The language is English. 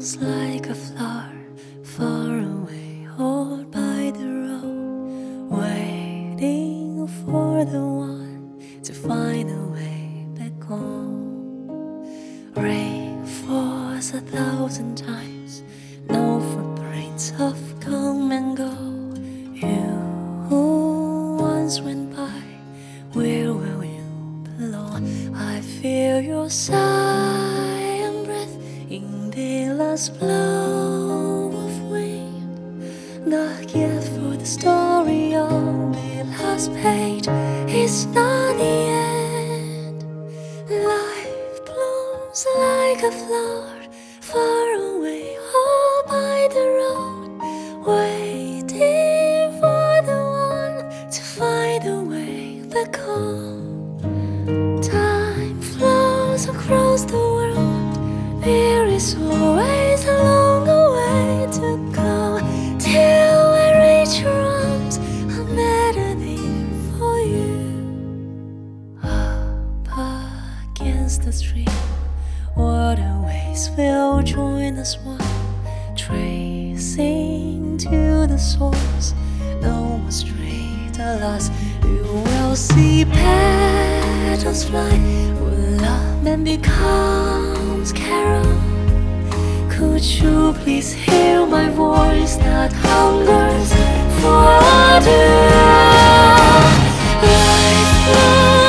flows like a flower far away, all by the road, waiting for the one to find a way back home. Rain falls 1,000 times, no footprints have come and go. You who once went by, where will you belong? I feel your sigh and breath in the last blow of wind. Not yet, for the story on the last page is not the end. Life blooms like a flower far away, all by the road, waiting for the one to find a way back home. Time flows across the world, there is always a longer way to go, till I reach your arms, a melody for you. Up against the stream, waterways will join us one, tracing to the source. No more street, alas, you will see petals fly, where love then becomes carol. Could you please hear my voice that hungers for water? Life